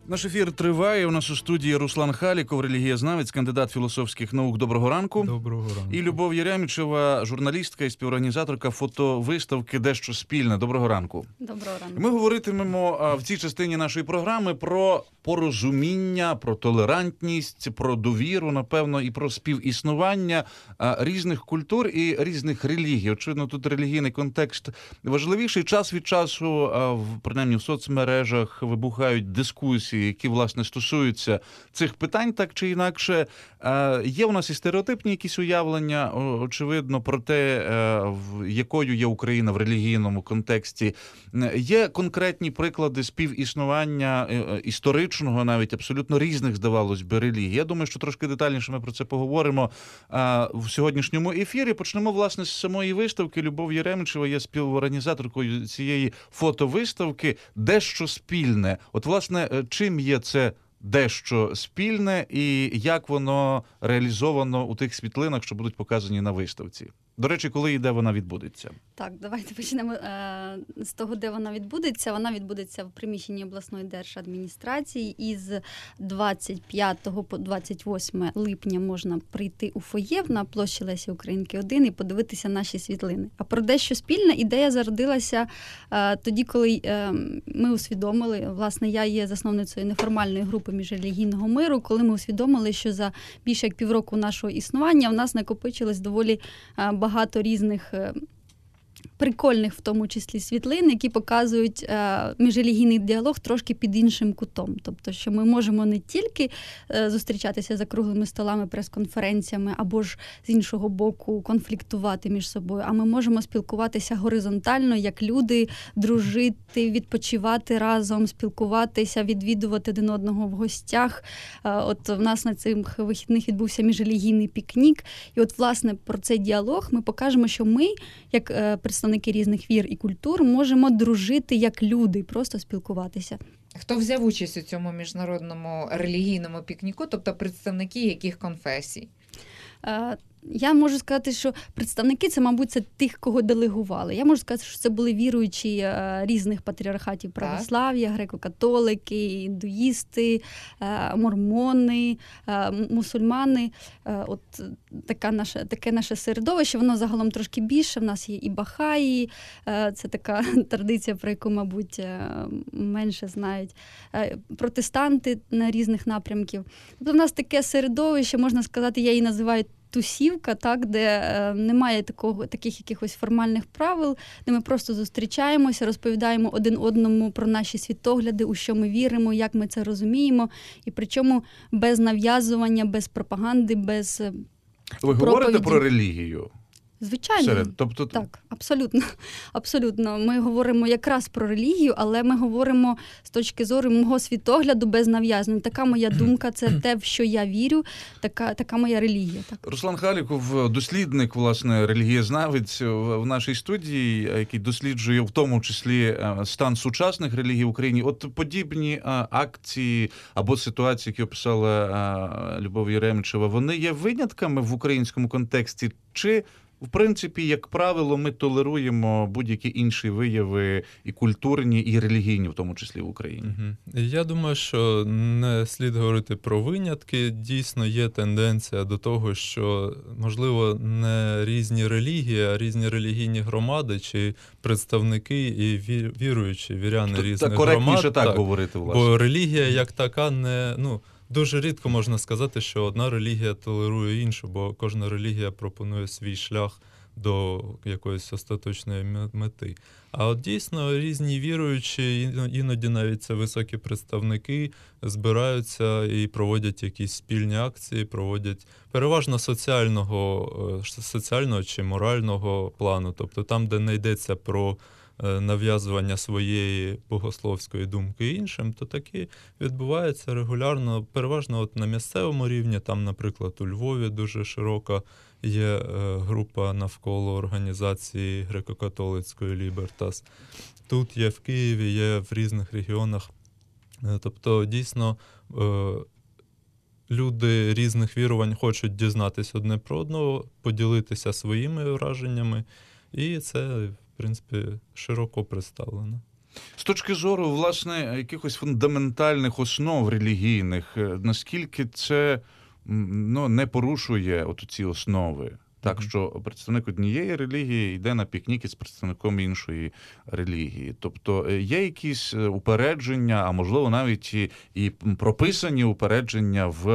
Наш ефір триває. У нас у студії Руслан Халіков, релігієзнавець, кандидат філософських наук. Доброго ранку. Доброго ранку. І Любов Єремічева, журналістка і співорганізаторка фотовиставки «Дещо спільне». Доброго ранку. Доброго ранку. Ми говоритимемо в цій частині нашої програми про порозуміння, про толерантність, про довіру, напевно, і про співіснування різних культур і різних релігій. Очевидно, тут релігійний контекст важливіший. Час від часу, принаймні в соцмережах, вибухають дискусії, які, власне, стосуються цих питань, так чи інакше. Є у нас і стереотипні якісь уявлення, очевидно, про те, якою є Україна в релігійному контексті. Є конкретні приклади співіснування історичного, навіть абсолютно різних, здавалось би, релігій. Я думаю, що трошки детальніше ми про це поговоримо в сьогоднішньому ефірі. Почнемо, власне, з самої виставки. Любов Єремічева є співорганізаторкою цієї фотовиставки «Дещо спільне». От, власне, чим є це дещо спільне і як воно реалізовано у тих світлинах, що будуть показані на виставці? До речі, коли і де вона відбудеться? Так, давайте почнемо з того, де вона відбудеться. Вона відбудеться в приміщенні обласної держадміністрації. Із 25 по 28 липня можна прийти у фоє на площі Лесі Українки 1 і подивитися наші світлини. А про дещо спільне ідея зародилася тоді, коли ми усвідомили, власне, я є засновницею неформальної групи міжрелігійного миру, коли ми усвідомили, що за більше як півроку нашого існування в нас накопичилось доволі багато різних прикольних, в тому числі, світлин, які показують міжрелігійний діалог трошки під іншим кутом. Тобто, що ми можемо не тільки зустрічатися за круглими столами, прес-конференціями, або ж з іншого боку конфліктувати між собою, а ми можемо спілкуватися горизонтально, як люди, дружити, відпочивати разом, спілкуватися, відвідувати один одного в гостях. От в нас на цих вихідних відбувся міжрелігійний пікнік. І от, власне, про цей діалог ми покажемо, що ми, як представники різних вір і культур, можемо дружити як люди, просто спілкуватися. Хто взяв участь у цьому міжнародному релігійному пікніку, тобто представники яких конфесій? Я можу сказати, що представники – це, мабуть, це тих, кого делегували. Я можу сказати, що це були віруючі різних патріархатів православ'я, греко-католики, індуїсти, мормони, мусульмани. От таке наше середовище, воно загалом трошки більше. В нас є і бахаї, це така традиція, про яку, мабуть, менше знають. Протестанти на різних напрямків. Тобто в нас таке середовище, можна сказати, я її називаю тусівка, так, де немає таких якихось формальних правил, де ми просто зустрічаємося, розповідаємо один одному про наші світогляди, у що ми віримо, як ми це розуміємо, і причому без нав'язування, без пропаганди, без Ви говорите про релігію? Звичайно. Тобто... Так, абсолютно. Абсолютно. Ми говоримо якраз про релігію, але ми говоримо з точки зору мого світогляду без нав'язань. Така моя думка, це те, в що я вірю, така моя релігія. Так. Руслан Халіков, дослідник, власне, релігієзнавець в нашій студії, який досліджує в тому числі стан сучасних релігій в Україні. От подібні акції або ситуації, які описала Любов Єремічева, вони є винятками в українському контексті? Чи в принципі, як правило, ми толеруємо будь-які інші вияви і культурні, і релігійні, в тому числі в Україні? Я думаю, що не слід говорити про винятки. Дійсно, є тенденція до того, що, можливо, не різні релігії, а різні релігійні громади чи представники і віруючі, віряни різних громад. Коректніше так говорити, власне. Бо релігія як така не... Дуже рідко можна сказати, що одна релігія толерує іншу, бо кожна релігія пропонує свій шлях до якоїсь остаточної мети. А от дійсно різні віруючі, іноді навіть це високі представники, збираються і проводять якісь спільні акції, проводять переважно соціального чи морального плану. Тобто там, де не йдеться про нав'язування своєї богословської думки іншим, то такі відбувається регулярно, переважно от на місцевому рівні. Там, наприклад, у Львові дуже широка є група навколо організації греко-католицької «Лібертас». Тут є в Києві, є в різних регіонах. Тобто, дійсно, люди різних вірувань хочуть дізнатися одне про одного, поділитися своїми враженнями, і це, в принципі, широко представлено. З точки зору, власне, якихось фундаментальних основ релігійних, наскільки це не порушує от ці основи? Так, що представник однієї релігії йде на пікнік із представником іншої релігії. Тобто є якісь упередження, а можливо навіть і прописані упередження в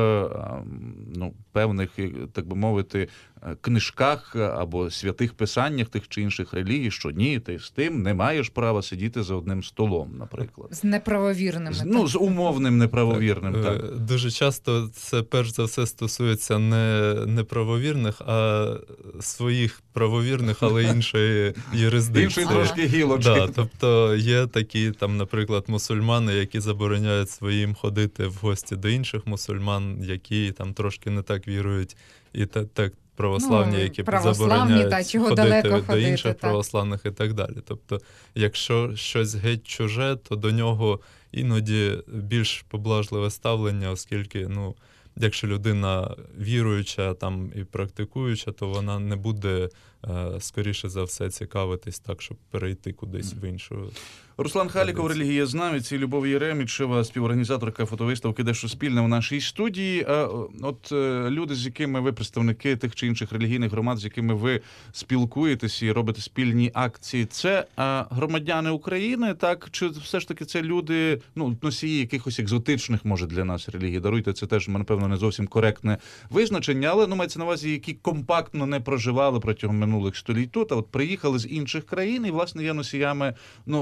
певних, так би мовити, книжках або святих писаннях тих чи інших релігій, що ні, ти з тим не маєш права сидіти за одним столом, наприклад. З неправовірними. З умовним неправовірним. Так. Дуже часто це перш за все стосується не неправовірних, а своїх правовірних, але іншої юрисдикції. Іншої трошки гілочки. Да, тобто є такі, там, наприклад, мусульмани, які забороняють своїм ходити в гості до інших мусульман, які там трошки не так вірують, і так православні, які забороняють ходити до інших православних і так далі. Тобто, якщо щось геть чуже, то до нього іноді більш поблажливе ставлення, оскільки, якщо людина віруюча там і практикуюча, то вона не буде, скоріше за все, цікавитись так, щоб перейти кудись в іншу. Руслан Халіков, релігієзнавець, і Любов Єремічева, співорганізаторка фотовиставки «Дещо спільне» в нашій студії. От люди, з якими ви, представники тих чи інших релігійних громад, з якими ви спілкуєтесь і робите спільні акції, це громадяни України, так? Чи все ж таки це люди, носії якихось екзотичних, може, для нас релігій? Даруйте, це теж, напевно, не зовсім коректне визначення, але, мається на увазі, які компактно не проживали протягом минулих століть тут, а от приїхали з інших країн і, власне, є носіями,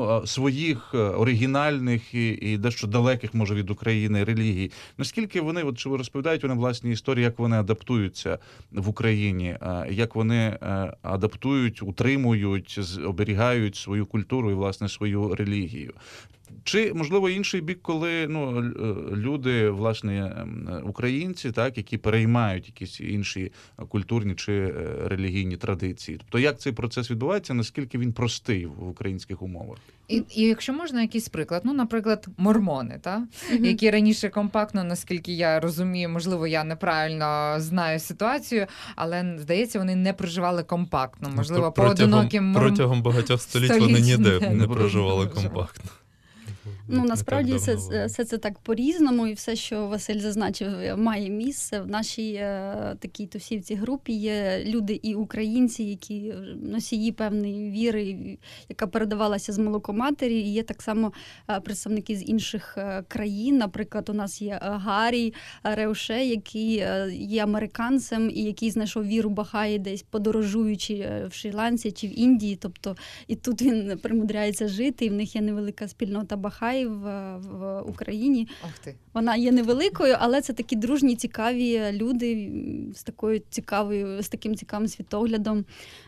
своїх оригінальних і дещо далеких, може, від України релігій. Наскільки вони, от чи розповідають вони власні історії, як вони адаптуються в Україні, як вони адаптують, утримують, оберігають свою культуру і, власне, свою релігію? Чи, можливо, інший бік, коли люди, власне, українці, так, які переймають якісь інші культурні чи релігійні традиції? Тобто, як цей процес відбувається, наскільки він простий в українських умовах? І якщо можна, якийсь приклад, наприклад, мормони, які раніше компактно, наскільки я розумію, можливо, я неправильно знаю ситуацію, але, здається, вони не проживали компактно. Можливо, протягом багатьох століть вони ніде не проживали компактно. Насправді все це так по-різному, і все, що Василь зазначив, має місце. В нашій такій тусівці групі є люди і українці, які носії певної віри, яка передавалася з молокоматері, і є так само представники з інших країн. Наприклад, у нас є Гаррі Реуше, який є американцем і який знайшов віру Бахаї десь подорожуючи в Шрі-Ланці чи в Індії. Тобто і тут він примудряється жити, і в них є невелика спільнота Бахаї в Україні. Ох ти. Вона є невеликою, але це такі дружні, цікаві люди з таким цікавим світоглядом.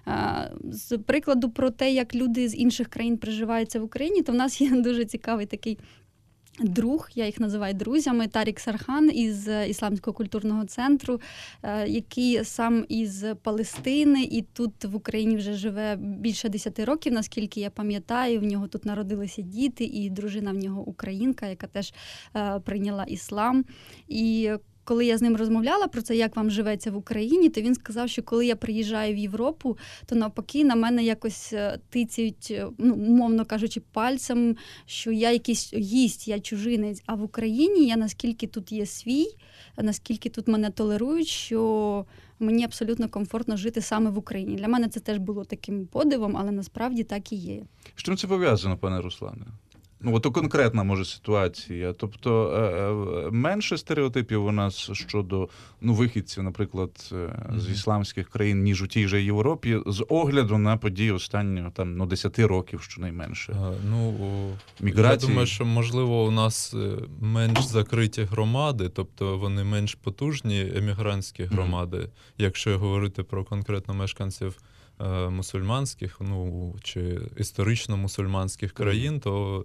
З прикладу про те, як люди з інших країн приживаються в Україні, то в нас є дуже цікавий такий друг, я їх називаю друзями, Тарік Сархан із Ісламського культурного центру, який сам із Палестини, і тут в Україні вже живе більше 10 років, наскільки я пам'ятаю. В нього тут народилися діти, і дружина в нього українка, яка теж прийняла іслам. І коли я з ним розмовляла про це, як вам живеться в Україні, то він сказав, що коли я приїжджаю в Європу, то навпаки на мене якось тицяють, умовно кажучи, пальцем, що я якийсь гість, я чужинець. А в Україні я наскільки тут є свій, наскільки тут мене толерують, що мені абсолютно комфортно жити саме в Україні. Для мене це теж було таким подивом, але насправді так і є. З чим це пов'язано, пане Руслане? От конкретна, може, ситуація. Тобто менше стереотипів у нас щодо вихідців, наприклад, з ісламських країн, ніж у тій же Європі, з огляду на події останніх 10 років, щонайменше. Міграції. Я думаю, що, можливо, у нас менш закриті громади, тобто вони менш потужні емігрантські громади, якщо говорити про конкретно мешканців мусульманських, чи історично мусульманських країн, то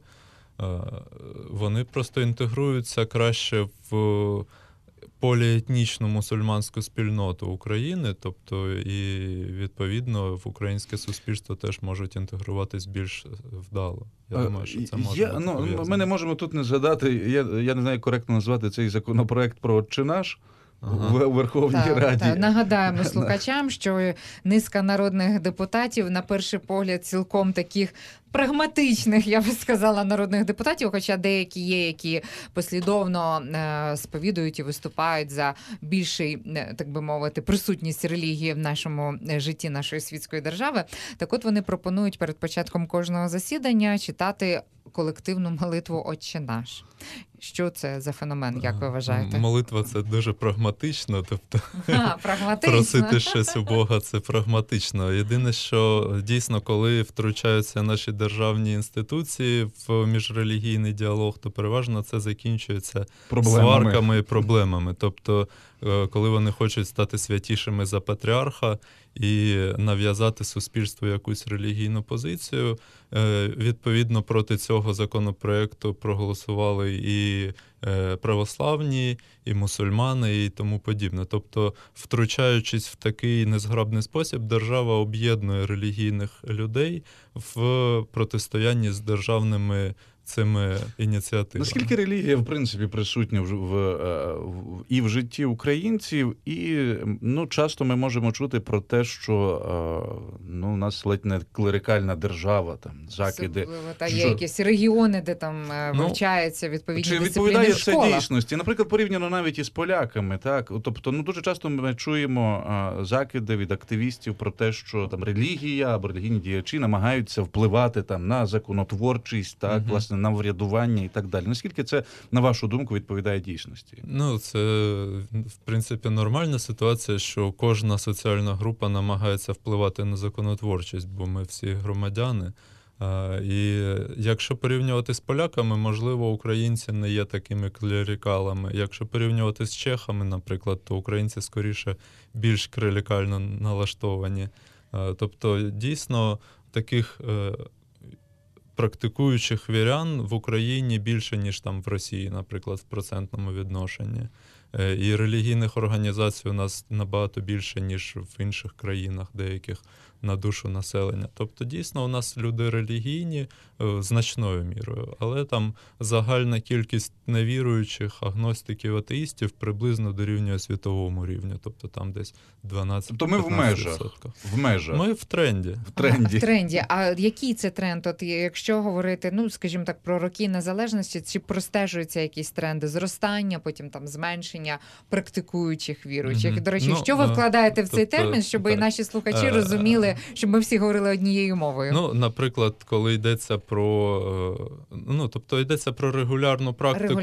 вони просто інтегруються краще в поліетнічну мусульманську спільноту України, тобто і, відповідно, в українське суспільство теж можуть інтегруватись більш вдало. Я думаю, що це може бути ми не можемо тут не згадати, я не знаю, як коректно назвати цей законопроект про «Отче наш», у Верховній Раді. Так. Нагадаємо слухачам, що низка народних депутатів, на перший погляд, цілком таких прагматичних, я би сказала, народних депутатів, хоча деякі є, які послідовно сповідують і виступають за більший, так би мовити, присутність релігії в нашому житті нашої світської держави. Так от вони пропонують перед початком кожного засідання читати колективну молитву «Отче наш». Що це за феномен, як ви вважаєте? Молитва – це дуже прагматично, тобто Прагматично. просити щось у Бога – це прагматично. Єдине, що дійсно, коли втручаються наші державні інституції в міжрелігійний діалог, то переважно це закінчується сварками і проблемами. Тобто, коли вони хочуть стати святішими за патріарха і нав'язати суспільству якусь релігійну позицію, відповідно проти цього законопроекту проголосували і православні, і мусульмани, і тому подібне. Тобто, втручаючись в такий незграбний спосіб, держава об'єднує релігійних людей в протистоянні з державними цими ініціативами. Наскільки релігія, в принципі, присутня і в житті українців, і часто ми можемо чути про те, що у нас ледь не клерикальна держава, там, закиди. Особливо, є якісь регіони, де там вивчаються відповідні дисципліни в школах. Чи відповідає це дійсності? Наприклад, порівняно навіть із поляками, так? Тобто, дуже часто ми чуємо закиди від активістів про те, що там релігія або релігійні діячі намагаються впливати там на законотворчість, так, власне, на врядування і так далі. Наскільки це, на вашу думку, відповідає дійсності? Це, в принципі, нормальна ситуація, що кожна соціальна група намагається впливати на законотворчість, бо ми всі громадяни. І якщо порівнювати з поляками, можливо, українці не є такими клерикалами. Якщо порівнювати з чехами, наприклад, то українці скоріше більш клерикально налаштовані. Тобто, дійсно, таких практикуючих вірян в Україні більше, ніж там в Росії, наприклад, в процентному відношенні. І релігійних організацій у нас набагато більше, ніж в інших країнах деяких на душу населення. Тобто, дійсно, у нас люди релігійні значною мірою, але там загальна кількість невіруючих, агностиків, атеїстів приблизно дорівнює світовому рівню. Тобто там десь 12%. Тобто ми в межах. Ми в тренді. В тренді. А який це тренд? От якщо говорити, скажімо так, про роки незалежності, чи простежуються якісь тренди зростання, потім там зменшення практикуючих віруючих? До речі, що ви вкладаєте в цей термін, щоб і наші слухачі розуміли, щоб ми всі говорили однією мовою? Наприклад, коли йдеться про йдеться про регулярну практику,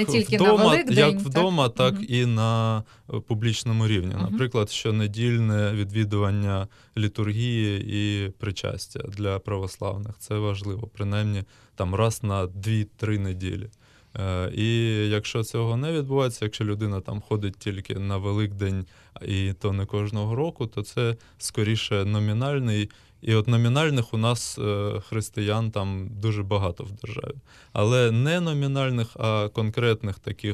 як вдома, так і на публічному рівні. Наприклад, щонедільне відвідування літургії і причастя для православних. Це важливо, принаймні там раз на 2-3 неділі. І якщо цього не відбувається, якщо людина там ходить тільки на Великдень, і то не кожного року, то це скоріше номінальний. І от номінальних у нас християн там дуже багато в державі. Але не номінальних, а конкретних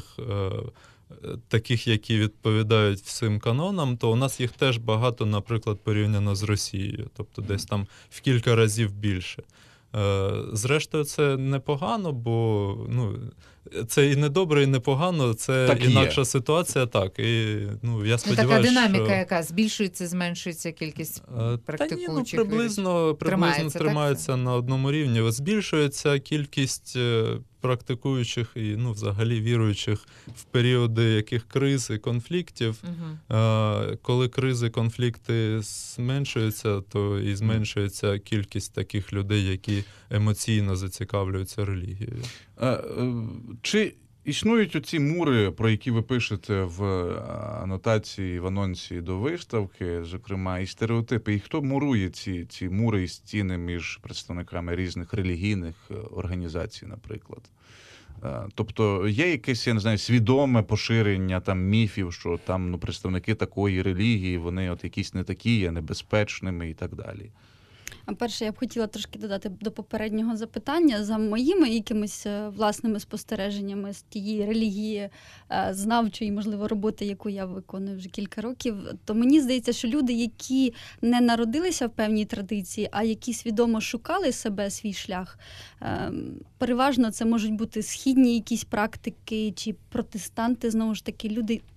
таких, які відповідають всім канонам, то у нас їх теж багато, наприклад, порівняно з Росією. Тобто десь там в кілька разів більше. Зрештою, це непогано, бо це і не добре, і не погано, це так інакша ситуація, так. І я сподіваюся, така динаміка, яка збільшується, зменшується кількість практикуючих. Приблизно тримається на одному рівні. Збільшується кількість практикуючих і взагалі віруючих в періоди яких криз і конфліктів. Коли кризи, конфлікти зменшуються, то і зменшується кількість таких людей, які емоційно зацікавлюються релігією. Чи існують оці мури, про які ви пишете в анотації, в анонсі до виставки, зокрема, і стереотипи? І хто мурує ці мури і стіни між представниками різних релігійних організацій, наприклад? Тобто є якесь, я не знаю, свідоме поширення там міфів, що там представники такої релігії, вони от якісь не такі, є небезпечними і так далі? А перше, я б хотіла трошки додати до попереднього запитання. За моїми якимись власними спостереженнями з тієї релігії знавчої, можливо, роботи, яку я виконую вже кілька років, то мені здається, що люди, які не народилися в певній традиції, а які свідомо шукали себе, свій шлях, переважно це можуть бути східні якісь практики чи протестанти, знову ж таки, люди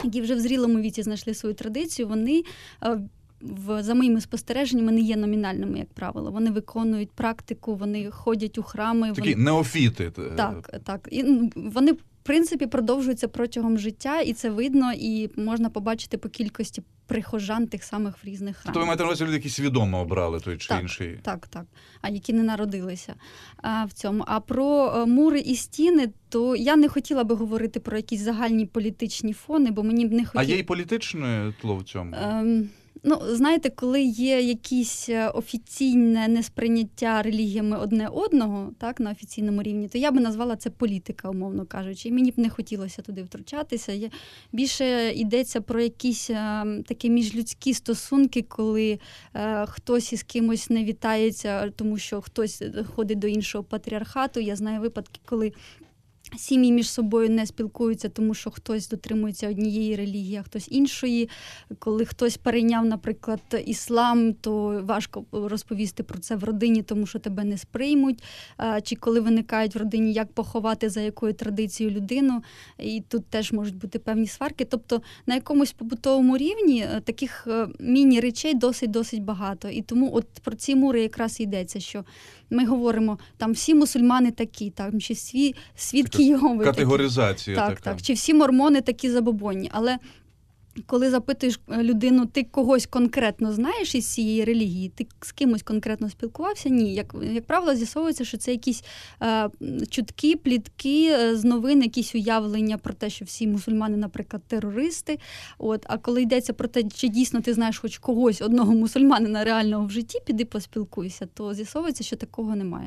які вже в зрілому віці знайшли свою традицію, вони за моїми спостереженнями, не є номінальними, як правило. Вони виконують практику, вони ходять у храми. Такі неофіти. Так. І вони, в принципі, продовжуються протягом життя, і це видно, і можна побачити по кількості прихожан тих самих в різних храмах. То ви маєте на увазі люди, які свідомо обрали той чи інший? Так. А які не народилися в цьому. А про мури і стіни, то я не хотіла би говорити про якісь загальні політичні фони, бо мені б не хотілося... А є й політичне тло в цьому? Знаєте, коли є якесь офіційне несприйняття релігіями одне одного, так, на офіційному рівні, то я би назвала це політика, умовно кажучи. І мені б не хотілося туди втручатися. Більше йдеться про якісь такі міжлюдські стосунки, коли хтось із кимось не вітається, тому що хтось ходить до іншого патріархату. Я знаю випадки, коли сім'ї між собою не спілкуються, тому що хтось дотримується однієї релігії, а хтось іншої. Коли хтось перейняв, наприклад, іслам, то важко розповісти про це в родині, тому що тебе не сприймуть. Чи коли виникають в родині, як поховати, за якою традицією людину. І тут теж можуть бути певні сварки. Тобто на якомусь побутовому рівні таких міні-речей досить багато. І тому от про ці мури якраз і йдеться, що ми говоримо, там всі мусульмани такі, там, чи свідки Єгови категоризація такі. така. Так, чи всі мормони такі забобонні. Але коли запитуєш людину, ти когось конкретно знаєш із цієї релігії, ти з кимось конкретно спілкувався? Ні. Як правило, з'ясовується, що це якісь чутки, плітки з новин, якісь уявлення про те, що всі мусульмани, наприклад, терористи. А коли йдеться про те, чи дійсно ти знаєш хоч когось, одного мусульманина реального в житті, піди поспілкуйся, то з'ясовується, що такого немає.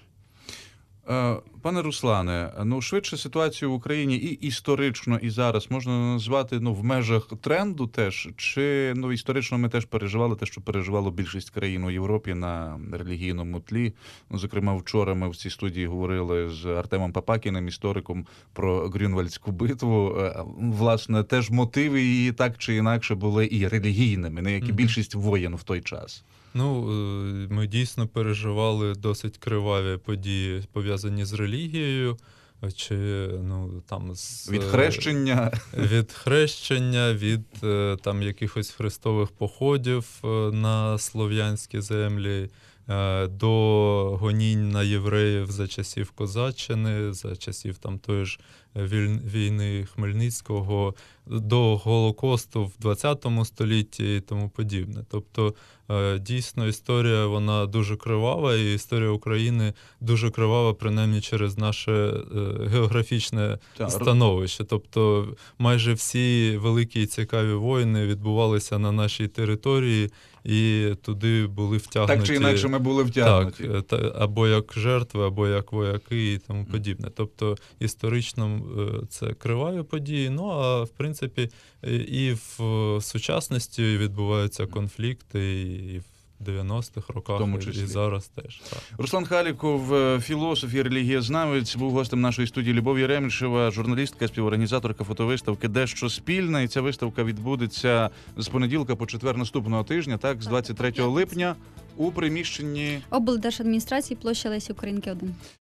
Пане Руслане, швидше ситуацію в Україні і історично, і зараз можна назвати в межах тренду теж, чи історично ми теж переживали те, що переживало більшість країн у Європі на релігійному тлі. Зокрема, вчора ми в цій студії говорили з Артемом Папакіним, істориком, про Грюнвальдську битву. Власне, теж мотиви її так чи інакше були і релігійними, не як і більшість воєн в той час. Ми дійсно переживали досить криваві події, пов'язані з релігією, чи від хрещення, від там якихось хрестових походів на слов'янські землі, до гонінь на євреїв за часів Козаччини, за часів там тої ж війни Хмельницького, до Голокосту в ХХ столітті і тому подібне. Тобто, дійсно, історія, вона дуже кривава, і історія України дуже кривава, принаймні, через наше географічне становище. Тобто, майже всі великі і цікаві воїни відбувалися на нашій території, і туди були втягнуті... Так чи інакше ми були втягнуті. Так, або як жертви, або як вояки і тому подібне. Тобто, історично це криваві події, а в принципі і в сучасності відбуваються конфлікти, і в 90-х роках, і зараз теж. Так. Руслан Халіков, філософ і релігієзнавець, був гостем нашої студії. Любов Єремішева, журналістка, співорганізаторка фотовиставки «Дещо спільне». І ця виставка відбудеться з понеділка по четвер наступного тижня, з 23 липня у приміщенні облдержадміністрації, площа Лесі Українки 1.